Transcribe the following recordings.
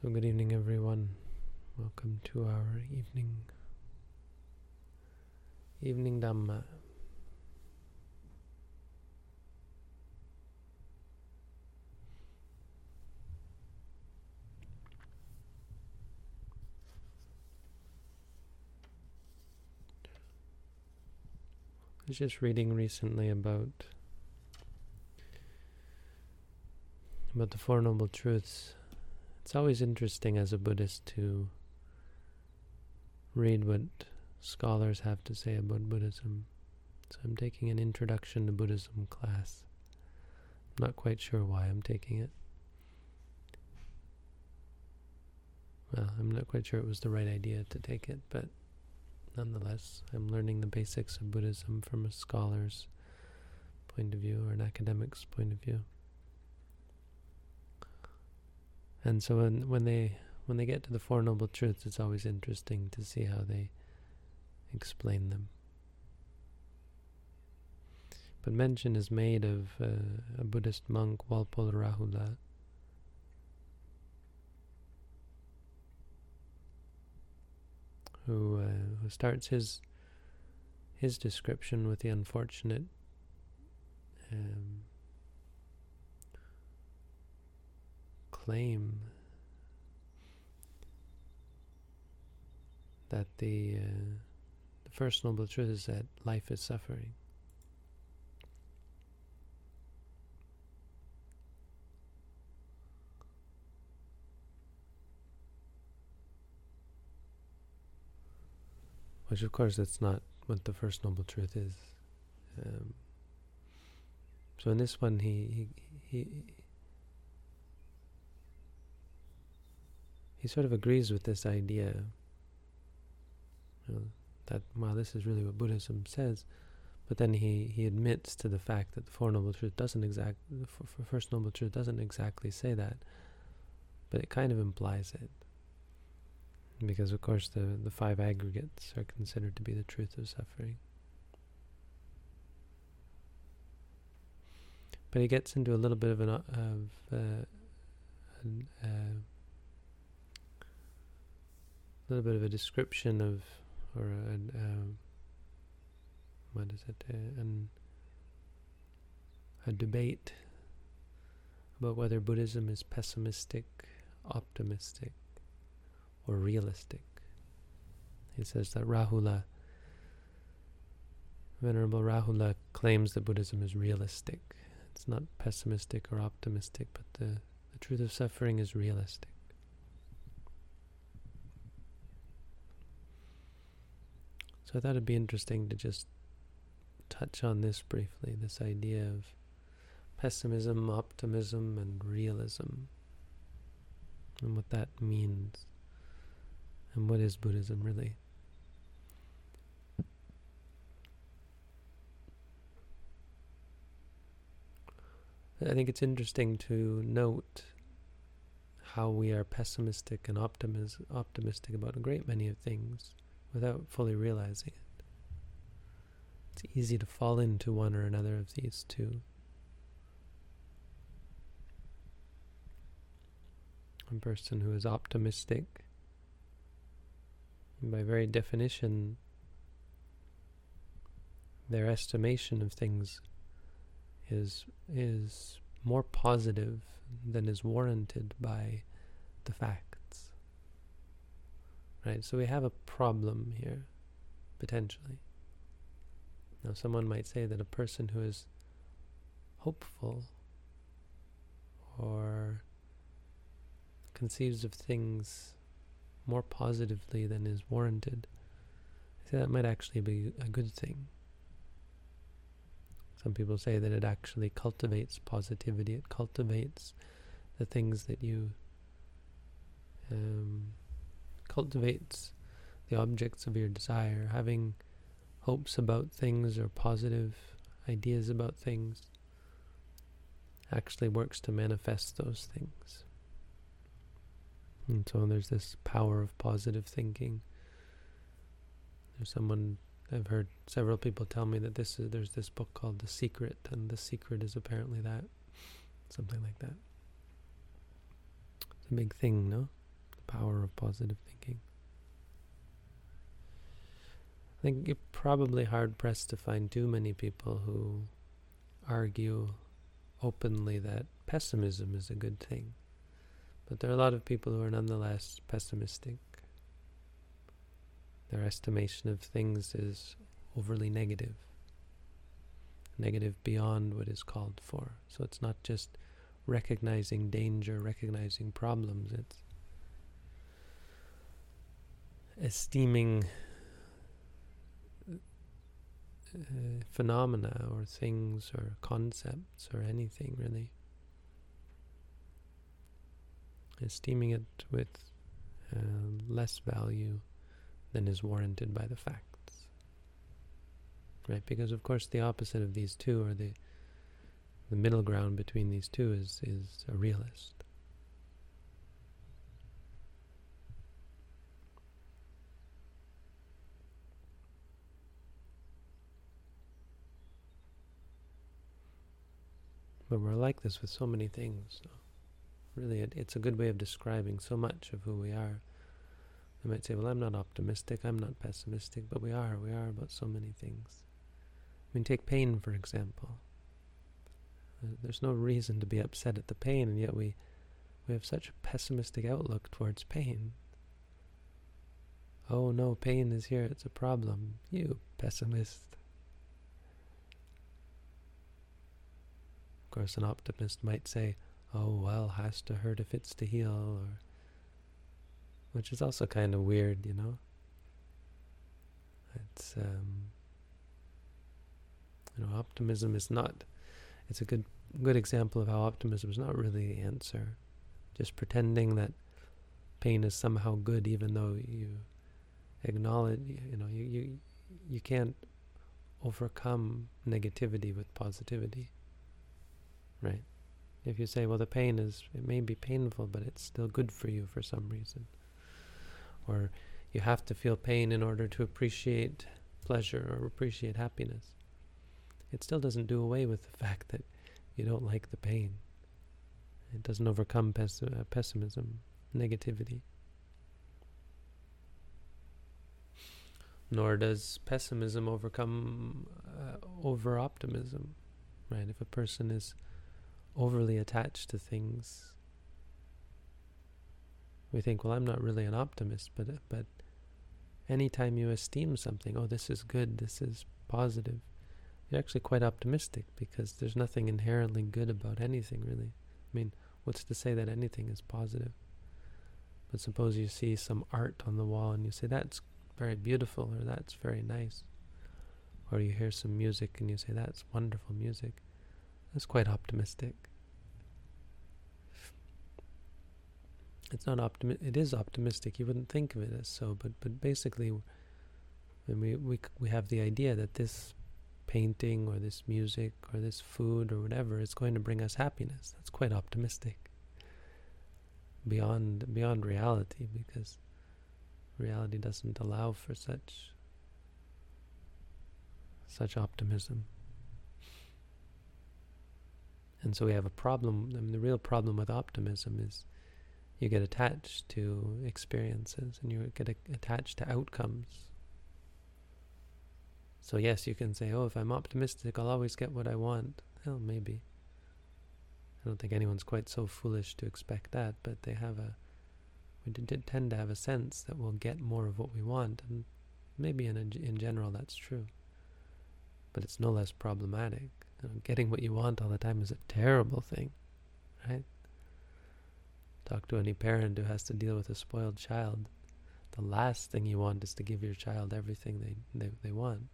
So good evening, everyone. Welcome to our evening Dhamma. I was just reading recently about the Four Noble Truths. It's always interesting as a Buddhist to read what scholars have to say about Buddhism. So I'm taking an Introduction to Buddhism class. I'm not quite sure why I'm taking it. Well, I'm not quite sure it was the right idea to take it, but nonetheless, I'm learning the basics of Buddhism from a scholar's point of view or an academic's point of view. And so when they get to the Four Noble Truths, it's always interesting to see how they explain them. But mention is made of a Buddhist monk, Walpola Rahula, who starts his description with the unfortunate claim that the first noble truth is that life is suffering. Which, of course, that's not what the first noble truth is. So in this one, he sort of agrees with this idea, that, well, this is really what Buddhism says, but then he admits to the fact that the Four Noble Truth the First Noble Truth doesn't exactly say that, but it kind of implies it. Because, of course, the five aggregates are considered to be the truth of suffering. But he gets into a little bit of a description of, or a debate about whether Buddhism is pessimistic, optimistic, or realistic. He says that Venerable Rahula claims that Buddhism is realistic. It's not pessimistic or optimistic, but the truth of suffering is realistic. So I thought it'd be interesting to just touch on this briefly, this idea of pessimism, optimism, and realism, and what that means. And what is Buddhism really? I think it's interesting to note how we are pessimistic and optimistic about a great many of things without fully realizing it. It's easy to fall into one or another of these two. A person who is optimistic, by very definition, their estimation of things is more positive than is warranted by the facts. Right? So we have a problem here, potentially. Now, someone might say that a person who is hopeful or conceives of things more positively than is warranted, I say that might actually be a good thing. Some people say that it actually cultivates positivity. It cultivates the things that you cultivates the objects of your desire. Having hopes about things or positive ideas about things actually works to manifest those things. And so there's this power of positive thinking. I've heard several people tell me that there's this book called The Secret, and The Secret is apparently that. Something like that. It's a big thing, no? power of positive thinking. I think you're probably hard-pressed to find too many people who argue openly that pessimism is a good thing. But there are a lot of people who are nonetheless pessimistic. Their estimation of things is overly negative. Negative beyond what is called for. So it's not just recognizing danger, recognizing problems. It's esteeming phenomena or things or concepts or anything really. Esteeming it with less value than is warranted by the facts. Right? Because of course the opposite of these two, or the middle ground between these two, is a realist. But we're like this with so many things. So really, it's a good way of describing so much of who we are. I might say, well, I'm not optimistic, I'm not pessimistic, but we are about so many things. I mean, take pain, for example. There's no reason to be upset at the pain, and yet we have such a pessimistic outlook towards pain. Oh no, pain is here, it's a problem. You pessimist. Of course, an optimist might say, oh well, has to hurt if it's to heal, or which is also kind of weird, you know. It's optimism is not. It's a good example of how optimism is not really the answer. Just pretending that pain is somehow good, even though you acknowledge, you can't overcome negativity with positivity, right? If you say, well, it may be painful, but it's still good for you for some reason. Or you have to feel pain in order to appreciate pleasure or appreciate happiness. It still doesn't do away with the fact that you don't like the pain. It doesn't overcome pessimism, negativity. Nor does pessimism overcome over-optimism, right? If a person is overly attached to things, we think, well, I'm not really an optimist, but anytime you esteem something, oh, this is good, this is positive, you're actually quite optimistic, because there's nothing inherently good about anything, really. I mean, what's to say that anything is positive? But suppose you see some art on the wall and you say, that's very beautiful, or that's very nice. Or you hear some music and you say, that's wonderful music. That's quite optimistic. It's not it is optimistic. You wouldn't think of it as so, but basically, when we have the idea that this painting or this music or this food or whatever is going to bring us happiness. That's quite optimistic. Beyond reality, because reality doesn't allow for such optimism. And so we have a problem. I mean, the real problem with optimism is you get attached to experiences and you get attached to outcomes. So yes, you can say, oh, if I'm optimistic, I'll always get what I want. Well, maybe. I don't think anyone's quite so foolish to expect that, but we tend to have a sense that we'll get more of what we want, and maybe in general that's true. But it's no less problematic. Getting what you want all the time is a terrible thing, right? Talk to any parent who has to deal with a spoiled child. The last thing you want is to give your child everything they want.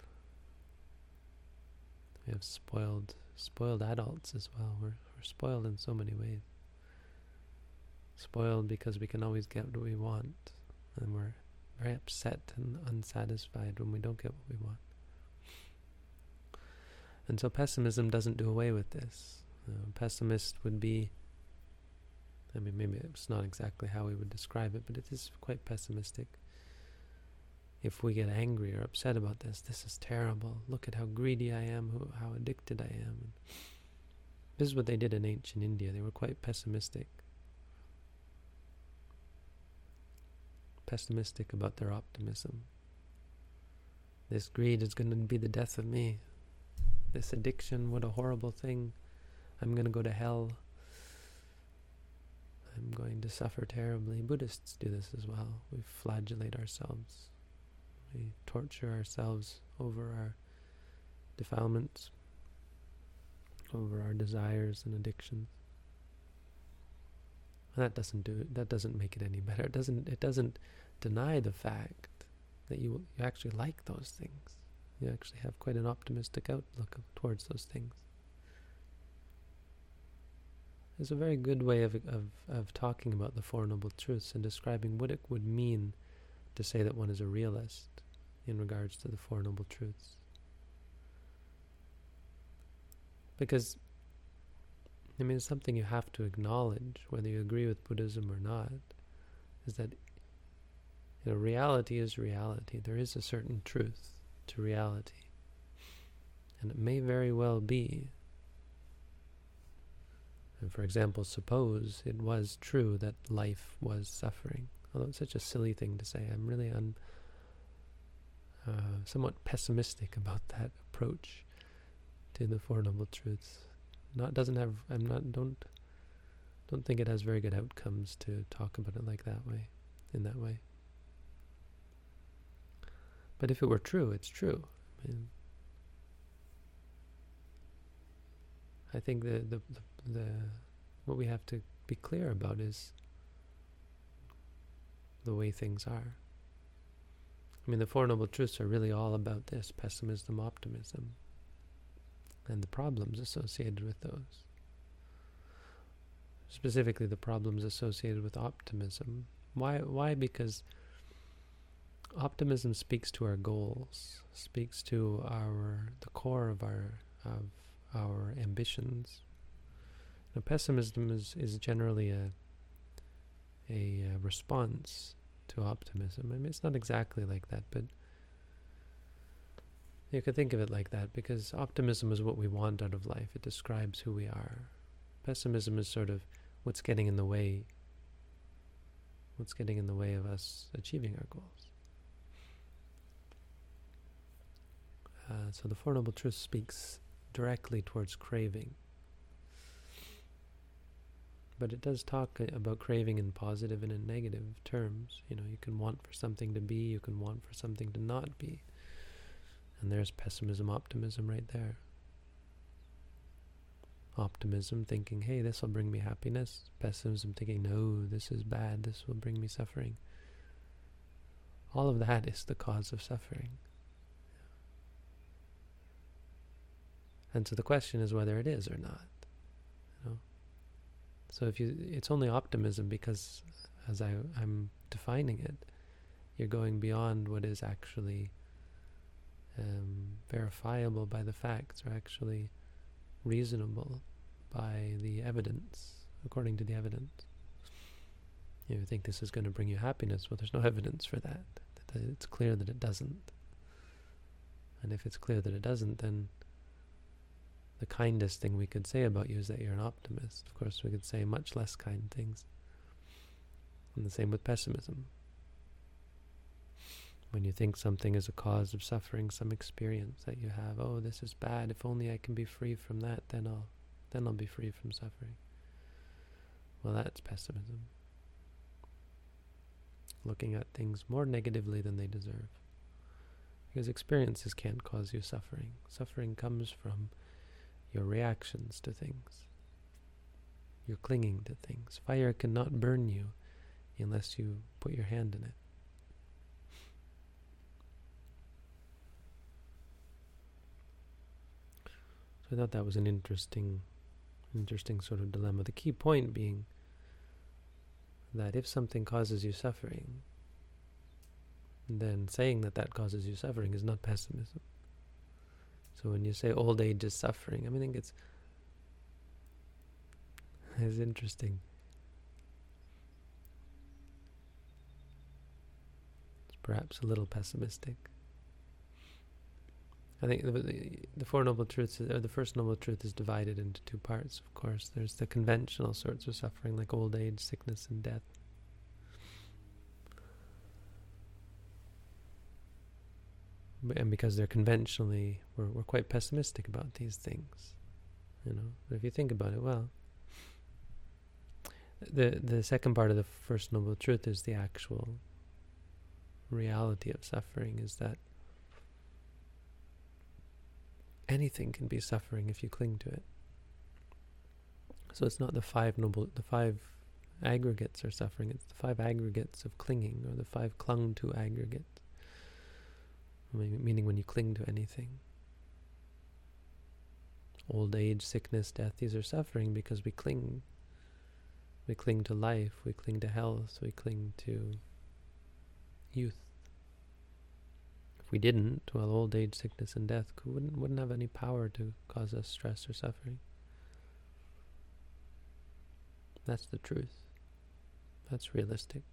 We have spoiled adults as well. We're spoiled in so many ways. Spoiled because we can always get what we want, and we're very upset and unsatisfied when we don't get what we want. And so pessimism doesn't do away with this. Pessimist would be, I mean, maybe it's not exactly how we would describe it, but it is quite pessimistic. If we get angry or upset about this is terrible. Look at how greedy I am, how addicted I am. This is what they did in ancient India. They were quite pessimistic. pessimistic about their optimism. This greed is going to be the death of me. This addiction, what a horrible thing. I'm going to go to hell. I'm going to suffer terribly. Buddhists do this as well. We flagellate ourselves. We torture ourselves over our defilements, over our desires and addictions. And that doesn't make it any better. It doesn't deny the fact that you actually like those things. You actually have quite an optimistic outlook towards those things. There's a very good way of talking about the Four Noble Truths and describing what it would mean to say that one is a realist in regards to the Four Noble Truths. Because, I mean, it's something you have to acknowledge, whether you agree with Buddhism or not, is that reality is reality. There is a certain truth to reality. And it may very well be, and for example, suppose it was true that life was suffering. Although it's such a silly thing to say, I'm really somewhat pessimistic about that approach to the Four Noble Truths. Don't think it has very good outcomes to talk about it in that way. But if it were true, it's true. I mean, I think the what we have to be clear about is the way things are. I mean, the Four Noble Truths are really all about this: pessimism, optimism, and the problems associated with those. Specifically, the problems associated with optimism. Why? Because optimism speaks to our goals, speaks to the core of our ambitions. Now, pessimism is generally a response to optimism. I mean, it's not exactly like that, but you could think of it like that, because optimism is what we want out of life. It describes who we are. Pessimism is sort of what's getting in the way of us achieving our goals. So the Four Noble Truths speaks directly towards craving. But it does talk about craving in positive and in negative terms. You can want for something to be, you can want for something to not be. And there's pessimism, optimism right there. Optimism thinking, hey, this will bring me happiness. Pessimism thinking, no, this is bad, this will bring me suffering. All of that is the cause of suffering. And so the question is whether it is or not. So it's only optimism because, as I'm defining it, you're going beyond what is actually verifiable by the facts, or actually reasonable by the evidence, according to the evidence. You think this is going to bring you happiness. Well, there's no evidence for that. It's clear that it doesn't. And if it's clear that it doesn't, then the kindest thing we could say about you is that you're an optimist. Of course, we could say much less kind things. And the same with pessimism. When you think something is a cause of suffering, some experience that you have, oh, this is bad, if only I can be free from that, then I'll be free from suffering. Well, that's pessimism. Looking at things more negatively than they deserve. Because experiences can't cause you suffering. Suffering comes from your reactions to things. You're clinging to things. Fire cannot burn you unless you put your hand in it. So I thought that was an interesting sort of dilemma. The key point being that if something causes you suffering, then saying that causes you suffering is not pessimism. So when you say old age is suffering, I think it's interesting. It's perhaps a little pessimistic. I think the Four Noble Truths, or the First Noble Truth, is divided into two parts, of course. There's the conventional sorts of suffering, like old age, sickness, and death. and because they're conventionally, we're quite pessimistic about these things, But if you think about it, well, the second part of the First Noble Truth is the actual reality of suffering, is that anything can be suffering if you cling to it. So it's not the five aggregates are suffering, it's the five aggregates of clinging, or the five clung to aggregates. Meaning when you cling to anything. Old age, sickness, death, these are suffering because we cling. We cling to life, we cling to health, we cling to youth. If we didn't, well, old age, sickness, and death wouldn't have any power to cause us stress or suffering. That's the truth. That's realistic.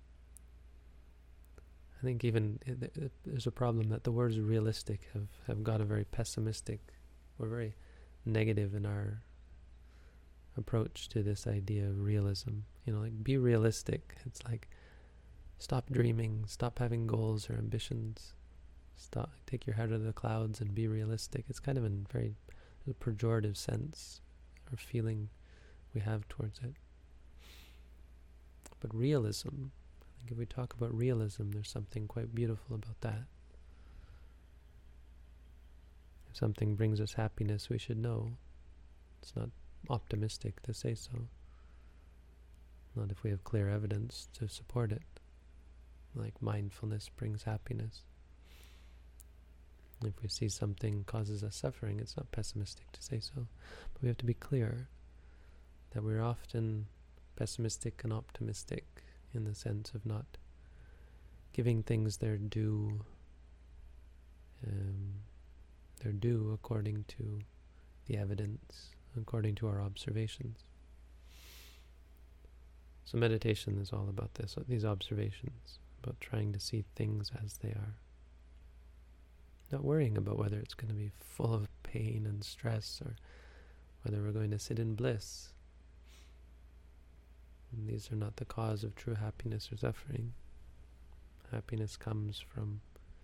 I think even there's a problem that the words realistic have got a very pessimistic, or very negative in our approach to this idea of realism. Like, be realistic. It's like, stop dreaming, stop having goals or ambitions, take your head out of the clouds and be realistic. It's kind of in very pejorative sense or feeling we have towards it. But realism, I think if we talk about realism, there's something quite beautiful about that. If something brings us happiness, we should know. It's not optimistic to say so. Not if we have clear evidence to support it. Like mindfulness brings happiness. If we see something causes us suffering, it's not pessimistic to say so. But we have to be clear that we're often pessimistic and optimistic in the sense of not giving things their due according to the evidence, according to our observations. So meditation is all about this, these observations, about trying to see things as they are. Not worrying about whether it's going to be full of pain and stress, or whether we're going to sit in bliss. And these are not the cause of true happiness or suffering. Happiness comes from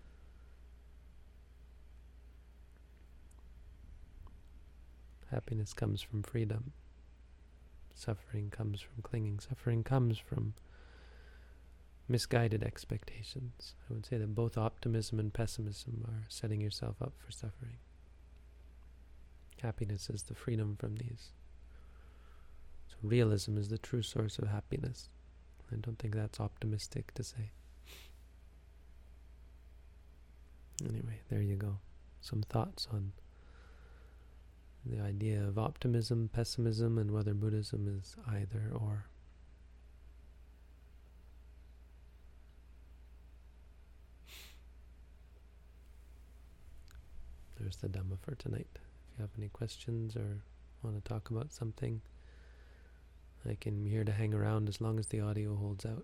freedom. Suffering comes from clinging. Suffering comes from misguided expectations. I would say that both optimism and pessimism are setting yourself up for suffering. Happiness is the freedom from these. So realism is the true source of happiness. I don't think that's optimistic to say. Anyway, there you go. Some thoughts on the idea of optimism, pessimism, and whether Buddhism is either or. There's the Dhamma for tonight. If you have any questions or want to talk about something, I'm here to hang around as long as the audio holds out.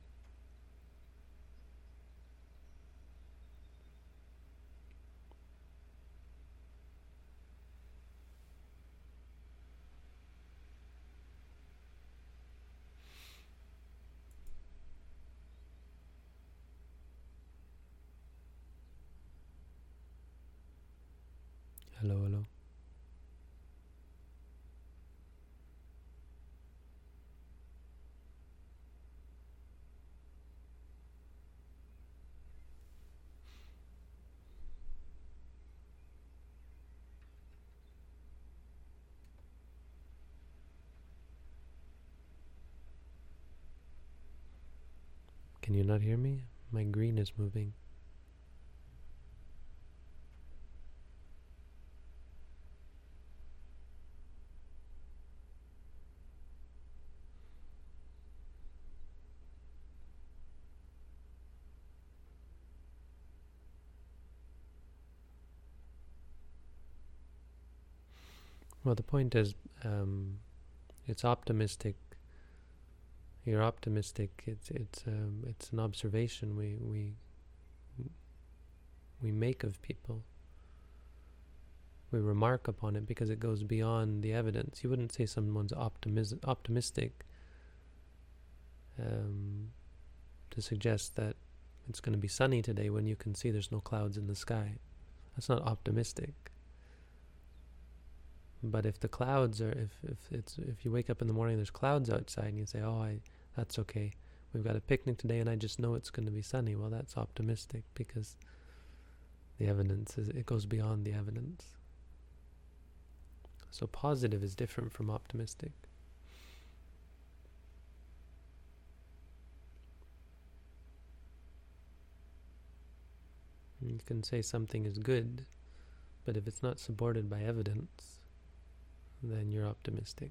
Hello, hello. Can you not hear me? My green is moving. Well, the point is, it's optimistic. You're optimistic. It's an observation we make of people. We remark upon it because it goes beyond the evidence. You wouldn't say someone's optimistic to suggest that it's going to be sunny today when you can see there's no clouds in the sky. That's not optimistic. But if the clouds are, if you wake up in the morning, there's clouds outside, and you say, that's okay. We've got a picnic today, and I just know it's going to be sunny. Well, that's optimistic, because the evidence it goes beyond the evidence. So positive is different from optimistic. You can say something is good, but if it's not supported by evidence, then you're optimistic.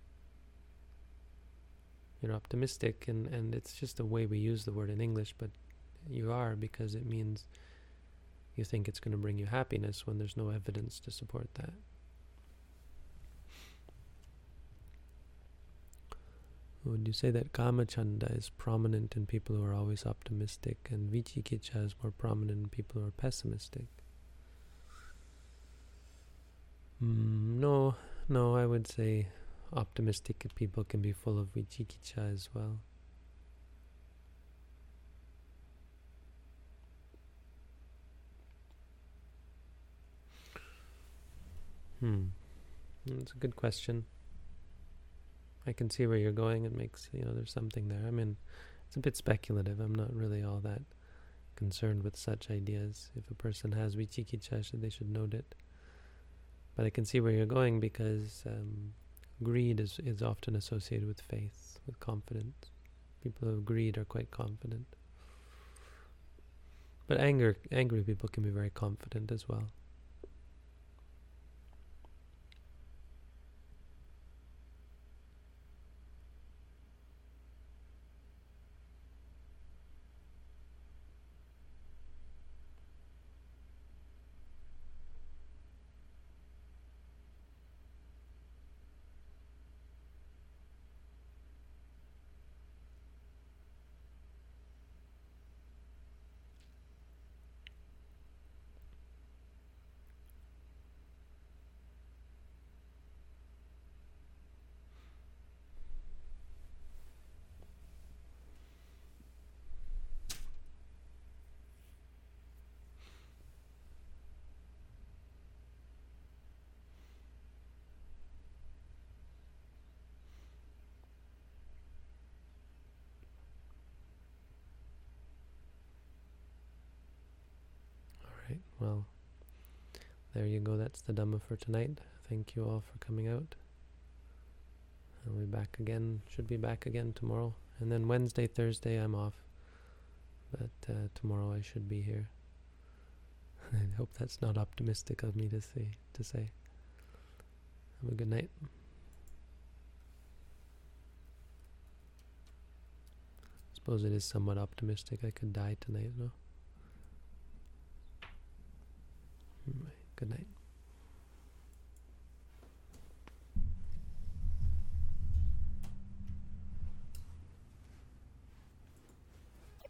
You're optimistic, and it's just the way we use the word in English, but you are, because it means you think it's going to bring you happiness when there's no evidence to support that. Would you say that Kamachanda is prominent in people who are always optimistic, and Vicikiccha is more prominent in people who are pessimistic? No, I would say optimistic people can be full of Vicikiccha as well. That's a good question. I can see where you're going. It makes, there's something there. I mean, it's a bit speculative. I'm not really all that concerned with such ideas. If a person has Vicikiccha, they should note it. But I can see where you're going, because greed is often associated with faith, with confidence. People who have greed are quite confident. But angry people can be very confident as well. Well, there you go. That's the Dhamma for tonight. Thank you all for coming out. I'll be back again. Should be back again tomorrow. And then Wednesday, Thursday, I'm off. But tomorrow I should be here. I hope that's not optimistic of me to say. Have a good night. Suppose it is somewhat optimistic. I could die tonight, no? Good night.